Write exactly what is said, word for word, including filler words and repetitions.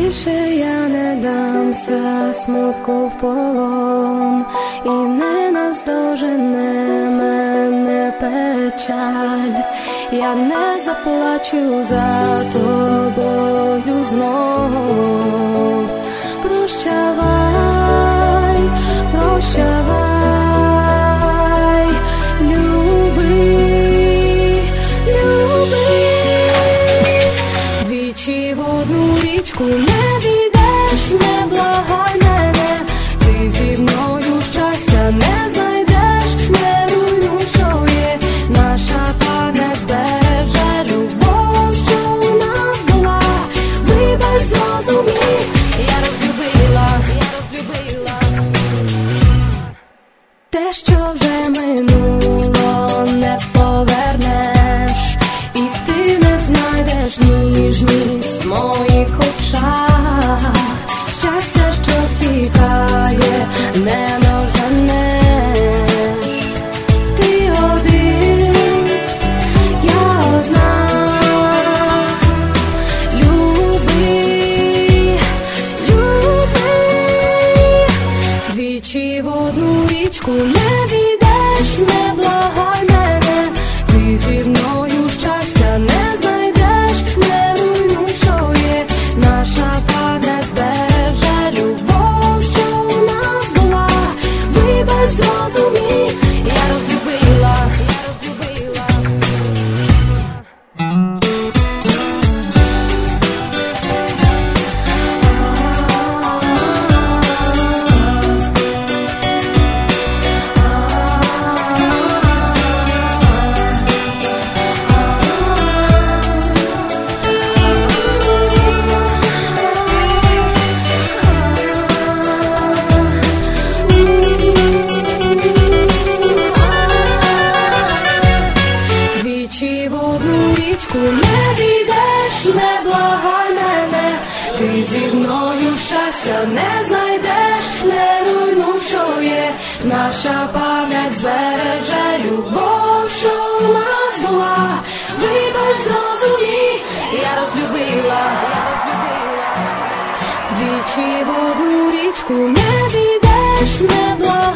Більше я не дамся смутку в полон, і не наздожене мене печаль. Я не заплачу за тобою знов. Прощавай, прощавай, люби, люби. Двічі в одну річку не війдеш, не благай мене. Ти зі мною щастя не знайдеш, не руйнуй, що є. Наша пам'ять збереже любов, що у нас була. Вибач, зрозумій, я розлюбила, я розлюбила те, що вже минуло, не повернеш, і ти не знайдеш ніжність в моїх очах. Щастя, що втікає, не доженеш. Ти один, я одна. Люби, люби. Двічі в одну річку не війдеш, не благай мене. Ти зі мною щастя не знайдеш, не руйнуй, що є. Наша пам'ять збереже любов, що у нас була. Вибач, зрозумій, я розлюбила, я розлюбила. Двічі в одну річку не війдеш, не благай мене. Ти зі мною щастя не знайдеш, не руйнуй, що є. Наша пам'ять збереже любов, що у нас була. Вибач, зрозумій, я розлюбила, я розлюбила. Двічі в одну річку не війдеш, не благай.